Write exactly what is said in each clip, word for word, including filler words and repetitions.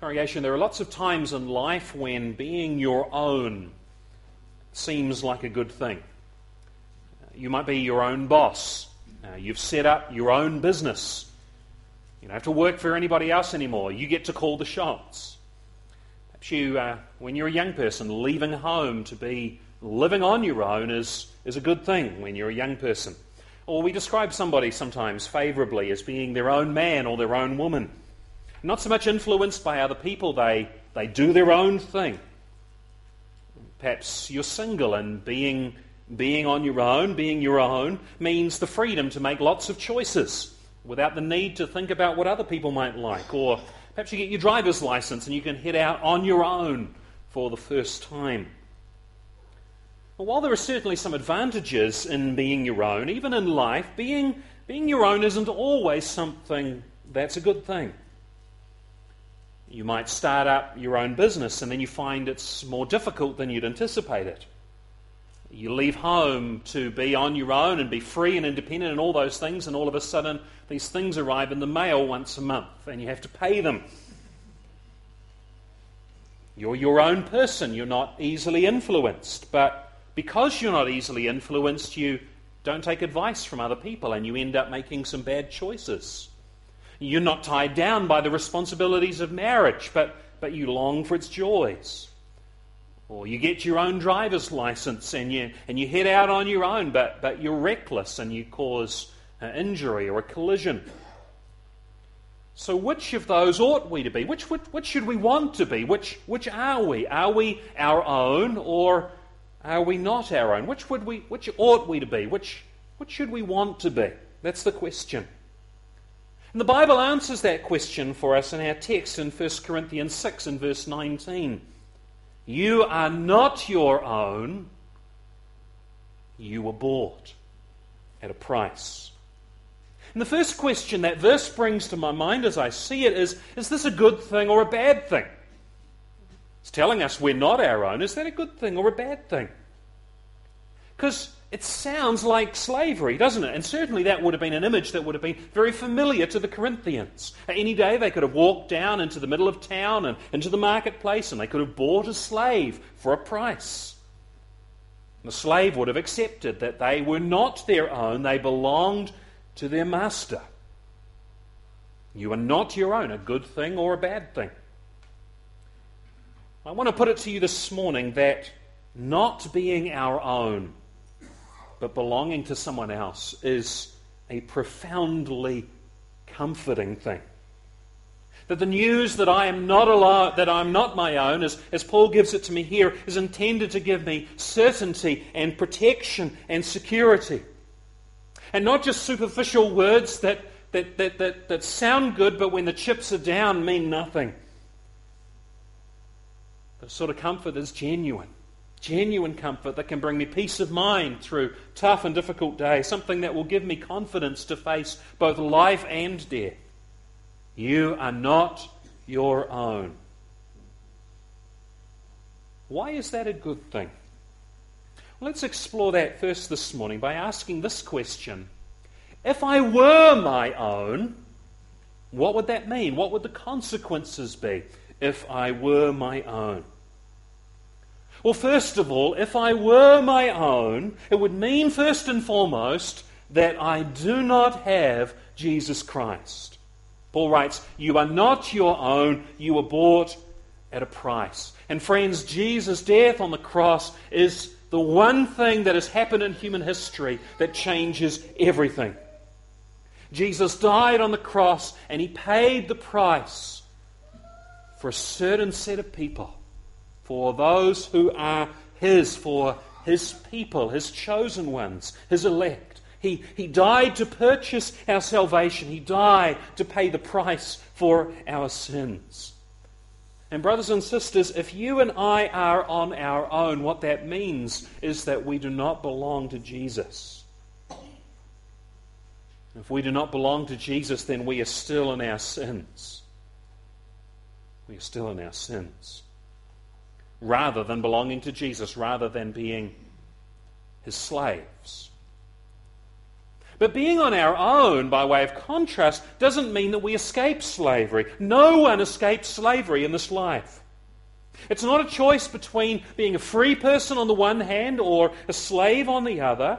Congregation, there are lots of times in life when being your own seems like a good thing. You might be your own boss. Uh, you've set up your own business. You don't have to work for anybody else anymore. You get to call the shots. Perhaps you, uh, when you're a young person, leaving home to be living on your own is, is a good thing when you're a young person. Or we describe somebody sometimes favorably as being their own man or their own woman. Not so much influenced by other people, they, they do their own thing. Perhaps you're single, and being, being on your own, being your own, means the freedom to make lots of choices without the need to think about what other people might like. Or perhaps you get your driver's license and you can head out on your own for the first time. Well, while there are certainly some advantages in being your own, even in life, being, being your own isn't always something that's a good thing. You might start up your own business and then you find it's more difficult than you'd anticipated. You leave home to be on your own and be free and independent and all those things, and all of a sudden these things arrive in the mail once a month and you have to pay them. You're your own person. You're not easily influenced, but because you're not easily influenced, you don't take advice from other people and you end up making some bad choices. You're not tied down by the responsibilities of marriage, but, but you long for its joys. Or you get your own driver's license and you and you head out on your own, but, but you're reckless and you cause an injury or a collision. So which of those ought we to be? Which, which, which should we want to be? Which, which are we? Are we our own, or are we not our own? Which would we? Which ought we to be? Which, which should we want to be? That's the question. And the Bible answers that question for us in our text in First Corinthians six and verse nineteen. You are not your own. You were bought at a price. And the first question that verse brings to my mind as I see it is, is this a good thing or a bad thing? It's telling us we're not our own. Is that a good thing or a bad thing? Because it sounds like slavery, doesn't it? And certainly that would have been an image that would have been very familiar to the Corinthians. Any day they could have walked down into the middle of town and into the marketplace, and they could have bought a slave for a price. The slave would have accepted that they were not their own, they belonged to their master. You are not your own, a good thing or a bad thing. I want to put it to you this morning that not being our own, but belonging to someone else, is a profoundly comforting thing. That the news that I am not alone, that I'm not my own, as, as Paul gives it to me here, is intended to give me certainty and protection and security. And not just superficial words that, that, that, that, that sound good, but when the chips are down mean nothing. The sort of comfort is genuine. Genuine comfort that can bring me peace of mind through tough and difficult days. Something that will give me confidence to face both life and death. You are not your own. Why is that a good thing? Well, let's explore that first this morning by asking this question. If I were my own, what would that mean? What would the consequences be if I were my own? Well, first of all, if I were my own, it would mean first and foremost that I do not have Jesus Christ. Paul writes, you are not your own, you were bought at a price. And friends, Jesus' death on the cross is the one thing that has happened in human history that changes everything. Jesus died on the cross and he paid the price for a certain set of people. For those who are his, for his people, his chosen ones, his elect. He, he died to purchase our salvation. He died to pay the price for our sins. And brothers and sisters, if you and I are on our own, what that means is that we do not belong to Jesus. If we do not belong to Jesus, then we are still in our sins. We are still in our sins. Rather than belonging to Jesus, rather than being his slaves. But being on our own, by way of contrast, doesn't mean that we escape slavery. No one escapes slavery in this life. It's not a choice between being a free person on the one hand or a slave on the other.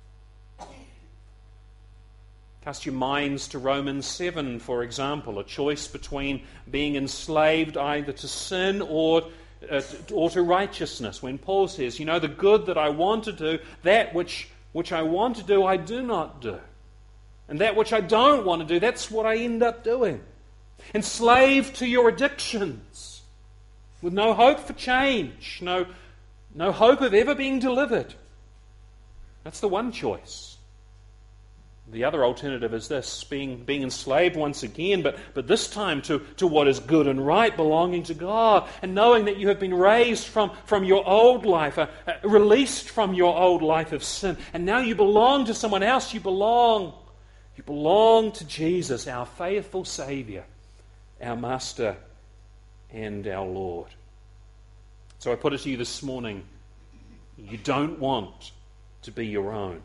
Cast your minds to Romans seven, for example, a choice between being enslaved either to sin or, uh, or to righteousness. When Paul says, you know, the good that I want to do, that which, which I want to do, I do not do. And that which I don't want to do, that's what I end up doing. Enslaved to your addictions, with no hope for change, no, no hope of ever being delivered. That's the one choice. The other alternative is this, being, being enslaved once again, but, but this time to, to what is good and right, belonging to God, and knowing that you have been raised from, from your old life, uh, uh, released from your old life of sin, and now you belong to someone else. You belong, you belong to Jesus, our faithful Saviour, our Master and our Lord. So I put it to you this morning, you don't want to be your own.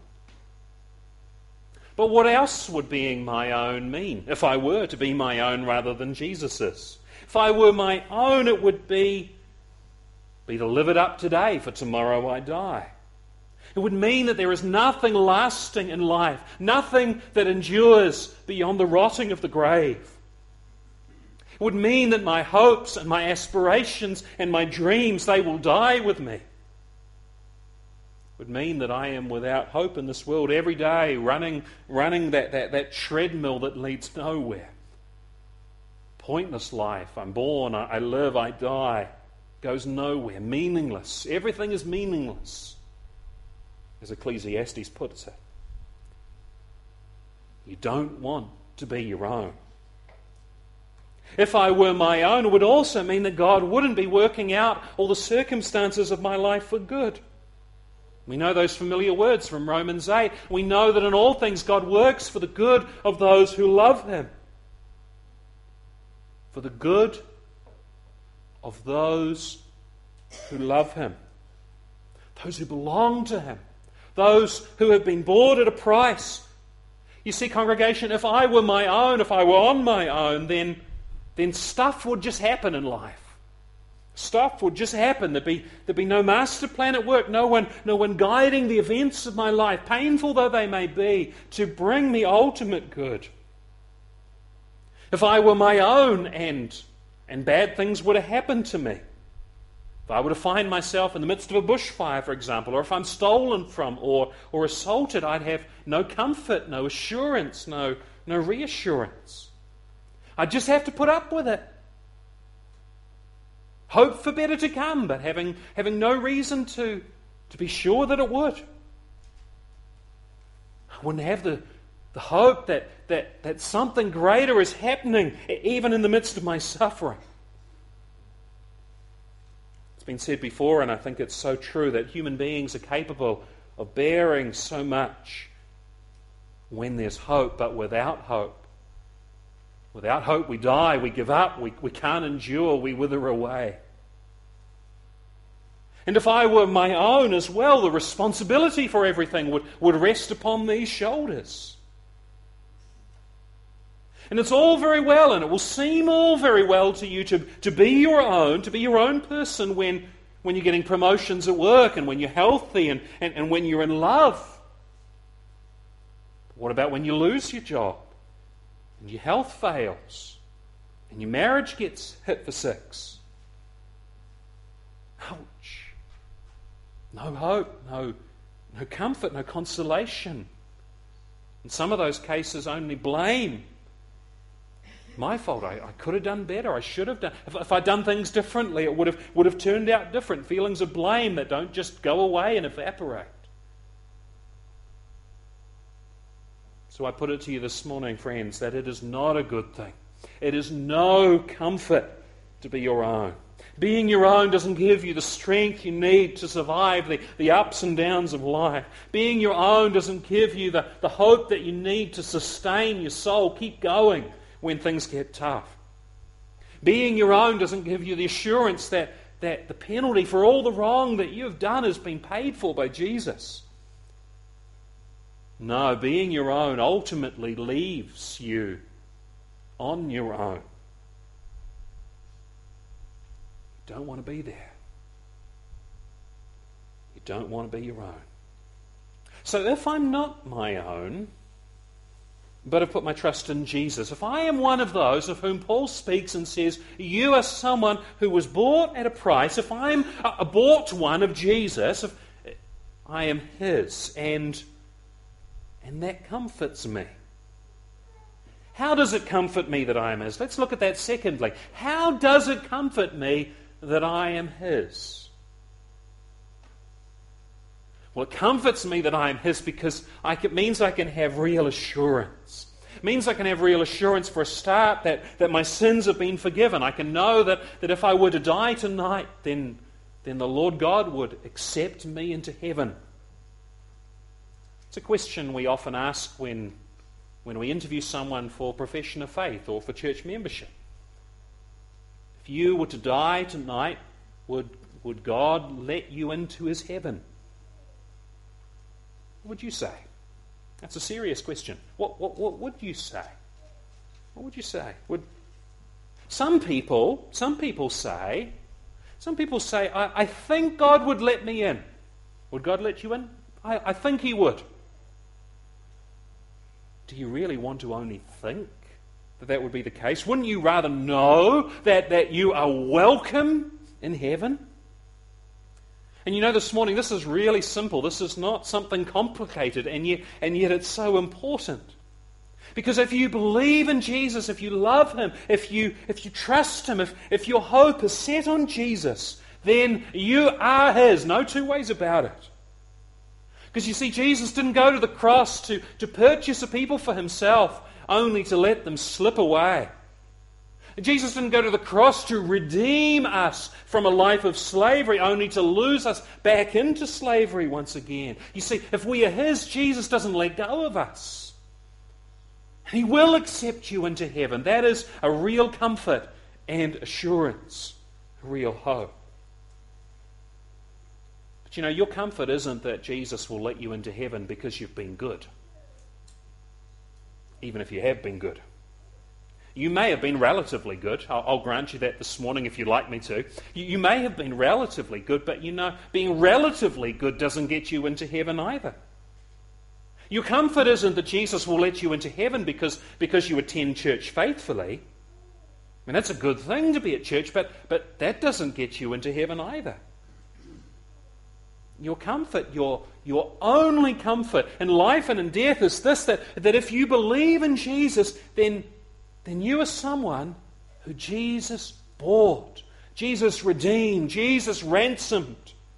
But what else would being my own mean if I were to be my own rather than Jesus's? If I were my own, it would be, be to live it up today, for tomorrow I die. It would mean that there is nothing lasting in life, nothing that endures beyond the rotting of the grave. It would mean that my hopes and my aspirations and my dreams, they will die with me. Would mean that I am without hope in this world every day, running, running that, that, that treadmill that leads nowhere. Pointless life. I'm born, I, I live, I die. Goes nowhere. Meaningless. Everything is meaningless, as Ecclesiastes puts it. You don't want to be your own. If I were my own, it would also mean that God wouldn't be working out all the circumstances of my life for good. We know those familiar words from Romans eight. We know that in all things God works for the good of those who love Him. For the good of those who love Him. Those who belong to Him. Those who have been bought at a price. You see, congregation, if I were my own, if I were on my own, then, then stuff would just happen in life. Stuff would just happen. There'd be, there'd be no master plan at work, no one, no one guiding the events of my life, painful though they may be, to bring me ultimate good. If I were my own and, and bad things would have happened to me, if I were to find myself in the midst of a bushfire, for example, or if I'm stolen from or, or assaulted, I'd have no comfort, no assurance, no, no reassurance. I'd just have to put up with it. Hope for better to come, but having, having no reason to, to be sure that it would. I wouldn't have the, the hope that, that, that something greater is happening, even in the midst of my suffering. It's been said before, and I think it's so true, that human beings are capable of bearing so much when there's hope, but without hope. Without hope we die, we give up, we, we can't endure, we wither away. And if I were my own as well, the responsibility for everything would, would rest upon these shoulders. And it's all very well, and it will seem all very well to you to, to be your own, to be your own person when, when you're getting promotions at work and when you're healthy and, and, and when you're in love. What about when you lose your job? And your health fails, and your marriage gets hit for six. Ouch. No hope, no, no comfort, no consolation. In some of those cases, only blame. My fault, I, I could have done better, I should have done. If, if I'd done things differently, it would have, would have turned out different. Feelings of blame that don't just go away and evaporate. So I put it to you this morning, friends, that it is not a good thing. It is no comfort to be your own. Being your own doesn't give you the strength you need to survive the, the ups and downs of life. Being your own doesn't give you the, the hope that you need to sustain your soul, keep going when things get tough. Being your own doesn't give you the assurance that, that the penalty for all the wrong that you have done has been paid for by Jesus. No, being your own ultimately leaves you on your own. You don't want to be there. You don't want to be your own. So if I'm not my own, but have put my trust in Jesus, if I am one of those of whom Paul speaks and says, you are someone who was bought at a price, if I'm a bought one of Jesus, if I am his, and, and that comforts me. How does it comfort me that I am his? Let's look at that secondly. How does it comfort me that I am his? Well, it comforts me that I am his because I can, it means I can have real assurance. It means I can have real assurance for a start that, that my sins have been forgiven. I can know that, that if I were to die tonight, then, then the Lord God would accept me into heaven. It's a question we often ask when, when we interview someone for profession of faith or for church membership. If you were to die tonight, would, would God let you into his heaven? What would you say? That's a serious question. What, what, what would you say? What would you say? Would some people, some people say, some people say, I, I think God would let me in. Would God let you in? I, I think he would. Do you really want to only think that that would be the case? Wouldn't you rather know that, that you are welcome in heaven? And you know, this morning, this is really simple. This is not something complicated, and yet, and yet it's so important. Because if you believe in Jesus, if you love him, if you, if you trust him, if, if your hope is set on Jesus, then you are his. No two ways about it. Because you see, Jesus didn't go to the cross to, to purchase a people for himself, only to let them slip away. Jesus didn't go to the cross to redeem us from a life of slavery, only to lose us back into slavery once again. You see, if we are his, Jesus doesn't let go of us. He will accept you into heaven. That is a real comfort and assurance, a real hope. But you know, your comfort isn't that Jesus will let you into heaven because you've been good, even if you have been good. You may have been relatively good. I'll, I'll grant you that this morning if you'd like me to. You, you may have been relatively good, but you know, being relatively good doesn't get you into heaven either. Your comfort isn't that Jesus will let you into heaven because, because you attend church faithfully. I mean, that's a good thing to be at church, but, but that doesn't get you into heaven either. Your comfort, your, your only comfort in life and in death is this, that, that if you believe in Jesus, then then you are someone who Jesus bought, Jesus redeemed, Jesus ransomed.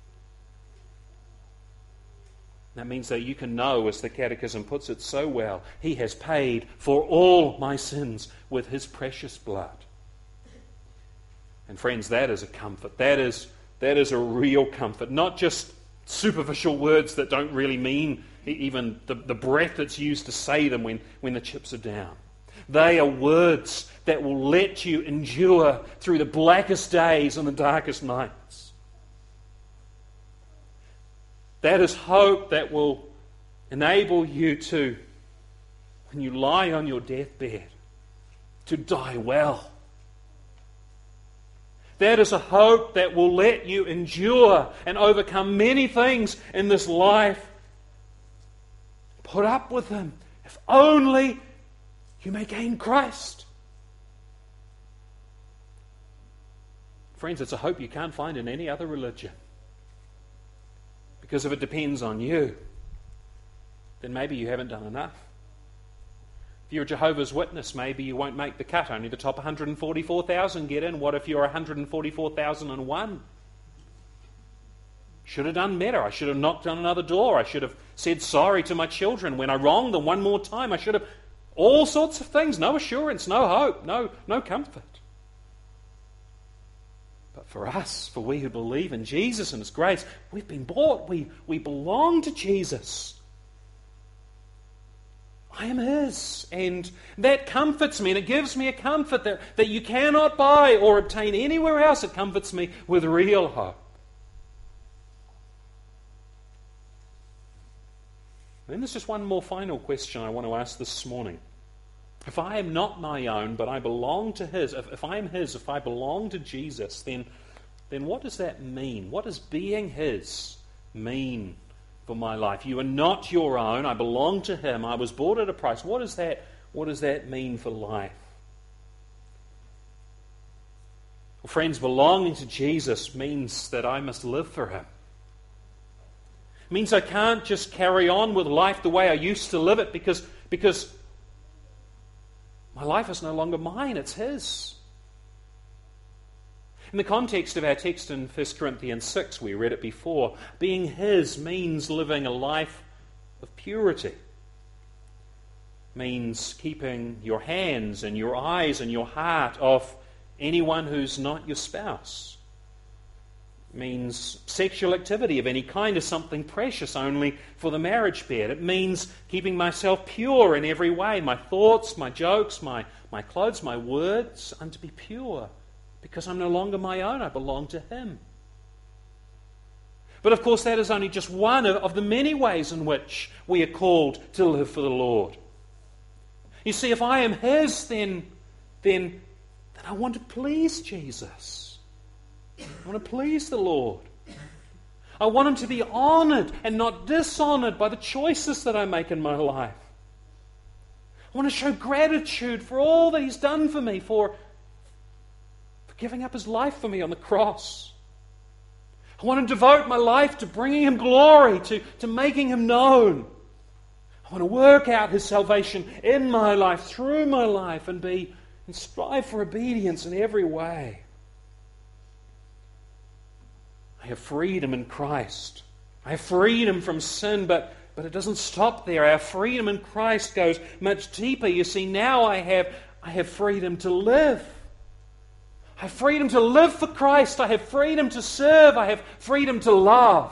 That means that you can know, as the Catechism puts it so well, he has paid for all my sins with his precious blood. And friends, that is a comfort. That is, that is a real comfort. Not just superficial words that don't really mean even the, the breath that's used to say them when, when the chips are down. They are words that will let you endure through the blackest days and the darkest nights. That is hope that will enable you to, when you lie on your deathbed, to die well. That is a hope that will let you endure and overcome many things in this life. Put up with them, if only you may gain Christ. Friends, it's a hope you can't find in any other religion. Because if it depends on you, then maybe you haven't done enough. If you're a Jehovah's Witness, maybe you won't make the cut. Only the top one hundred forty-four thousand get in. What if you're one hundred forty-four thousand one? Should have done better. I should have knocked on another door. I should have said sorry to my children when I wronged them one more time. I should have... All sorts of things. No assurance, no hope, no, no comfort. But for us, for we who believe in Jesus and his grace, we've been bought. We, we belong to Jesus. I am his. And that comforts me, and it gives me a comfort that, that you cannot buy or obtain anywhere else. It comforts me with real hope. Then there's just one more final question I want to ask this morning. If I am not my own, but I belong to His, if, if I am His, if I belong to Jesus, then, then what does that mean? What does being His mean for my life? You are not your own. I belong to Him. I was bought at a price. What does that, what does that mean for life? Well, friends, belonging to Jesus means that I must live for Him. It means I can't just carry on with life the way I used to live it because, because my life is no longer mine, it's His. In the context of our text in First Corinthians six, we read it before, being His means living a life of purity. It means keeping your hands and your eyes and your heart off anyone who's not your spouse. It means sexual activity of any kind is something precious only for the marriage bed. It means keeping myself pure in every way. My thoughts, my jokes, my, my clothes, my words. I'm to be pure because I'm no longer my own. I belong to Him. But of course that is only just one of, of the many ways in which we are called to live for the Lord. You see, if I am His, then, then, then I want to please Jesus. I want to please the Lord. I want Him to be honoured and not dishonoured by the choices that I make in my life. I want to show gratitude for all that He's done for me, for, for giving up His life for me on the cross. I want to devote my life to bringing Him glory, to, to making Him known. I want to work out His salvation in my life, through my life, and be and strive for obedience in every way. I have freedom in Christ. I have freedom from sin, but, but it doesn't stop there. Our freedom in Christ goes much deeper. You see, now I have, I have freedom to live. I have freedom to live for Christ. I have freedom to serve. I have freedom to love.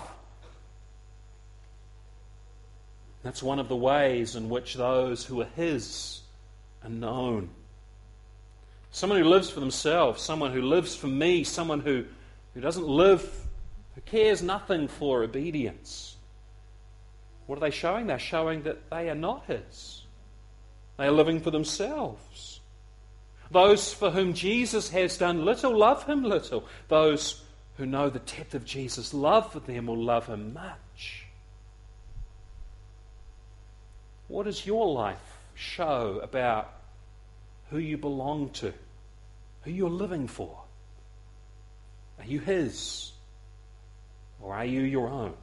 That's one of the ways in which those who are His are known. Someone who lives for themselves, someone who lives for me, someone who, who doesn't live, who cares nothing for obedience. What are they showing? They're showing that they are not His. They are living for themselves. Those for whom Jesus has done little love Him little. Those who know the depth of Jesus' love for them will love Him much. What does your life show about who you belong to? Who you're living for? Are you His? Or are you your own?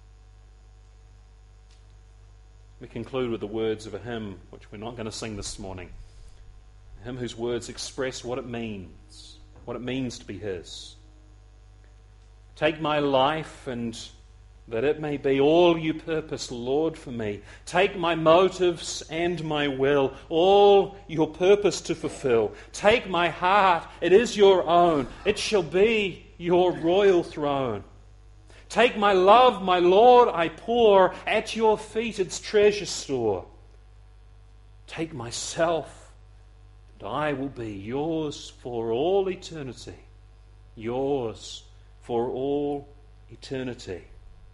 We conclude with the words of a hymn which we're not going to sing this morning. A hymn whose words express what it means, what it means to be His. Take my life, and that it may be all you purpose, Lord, for me. Take my motives and my will, all your purpose to fulfill. Take my heart, it is your own. It shall be your royal throne. Take my love, my Lord, I pour at your feet its treasure store. Take myself, and I will be yours for all eternity. Yours for all eternity.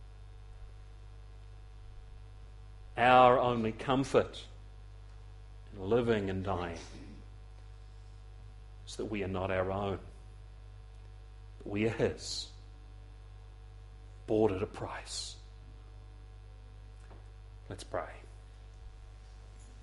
Our only comfort in living and dying is that we are not our own, but we are His, bought at a price. Let's pray.